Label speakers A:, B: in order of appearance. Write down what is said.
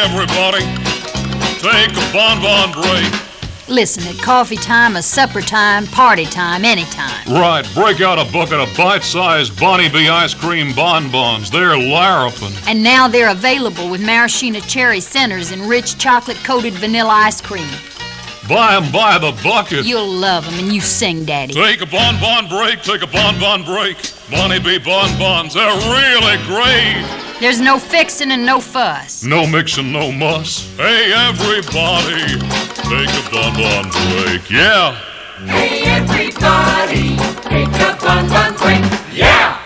A: everybody, take a bonbon break.
B: Listen, at coffee time, or supper time, party time, anytime.
A: Right, break out a bucket of bite-sized Bonnie B ice cream bonbons. They're larrapin'.
B: And now they're available with maraschino cherry centers and rich chocolate-coated vanilla ice cream.
A: Buy 'em by the bucket.
B: You'll love them, and you sing, Daddy.
A: Take a bonbon break, take a bonbon break. Bonnie B bonbons, they're really great.
B: There's no fixin' and no fuss.
A: No mixin', no muss. Hey, everybody, take a bonbon break, yeah.
C: Hey, everybody, take a bonbon break, yeah.